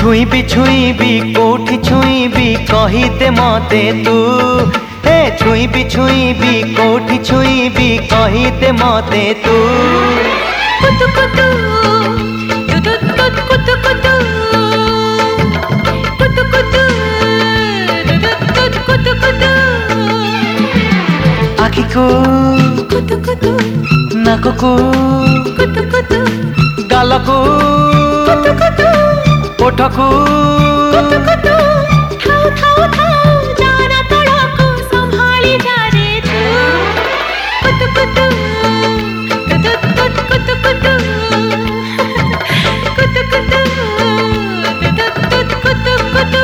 छुईबी कोठी छुईबी कहीदे मते तू। हे छुईबी कोठी छुईबी कहीदे मते तू। कुतु कुतु कुतु कुतु कुतु कुतु कुतु कुतु कुतु आखी को कुतु कुतु नाक को कुतु कुतु गाल को कुतु कुतु ओठ को कुतु कुतु थाओ थाओ थाओ जाना तड़को संभाली जा रे तू। कुतु कुतु कुतु कुतु कुतु कुतु कुतु कुतु कुतु कुतु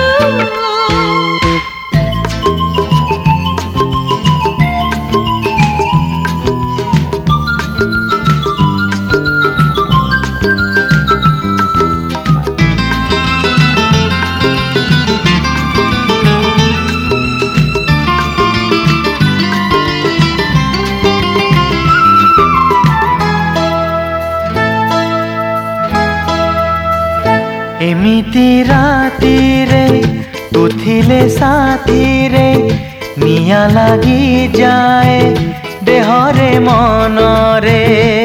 एमिति राती रे तू थिले साथी रे निया लागी जाए देहरे मन रे।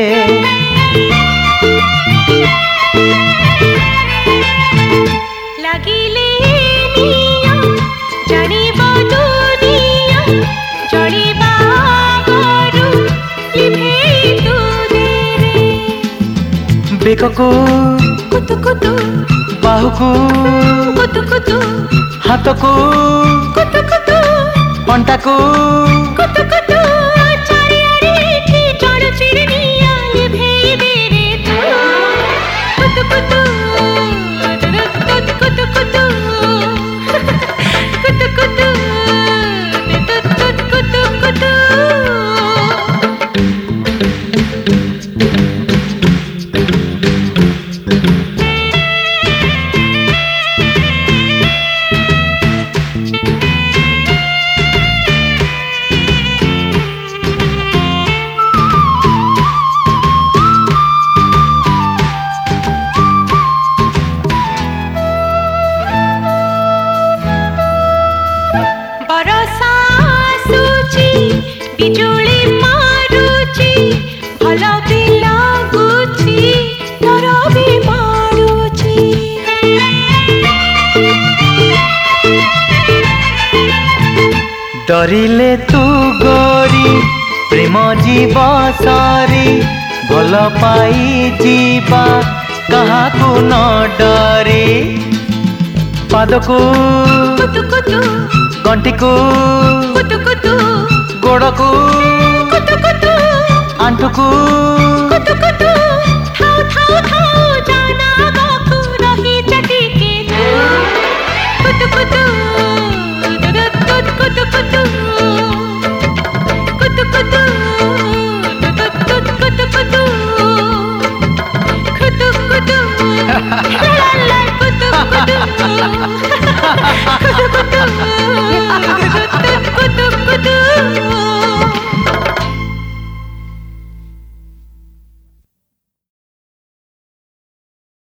लागिले निया जानिबो दुनिया जड़िबा गरु लिभे तू दे रे। बेक को कुतु कुतु बाहु को कुतु कुतु हाथ को कुतु कुतु अंटा को कुतु कुतु चारियारे की जड़ चिरनिया लिभे दे रे तू। कुतु कुतु कुतु कुतु कुतु कुतु कुतु कुतु बिजुली मारुची भल भी लागुची डर भी मारुची। डरिले तू गोरी प्रेम जीव सारी भल पाई जीवा कहा को न डरे। पाद को कुतु कुतु गंटी को कुतु कुतु गोड़ को कुतु कुतु आंटू को कुतु कुतु थाओ थाओ थाओ जाना बापू रही चटी के तू। कुतु कुतु कुतु कुतु कुतु कुतु कुतु कुतु कुतु कुतु कुतु ला ला कुतु कुतु कुतु कुतु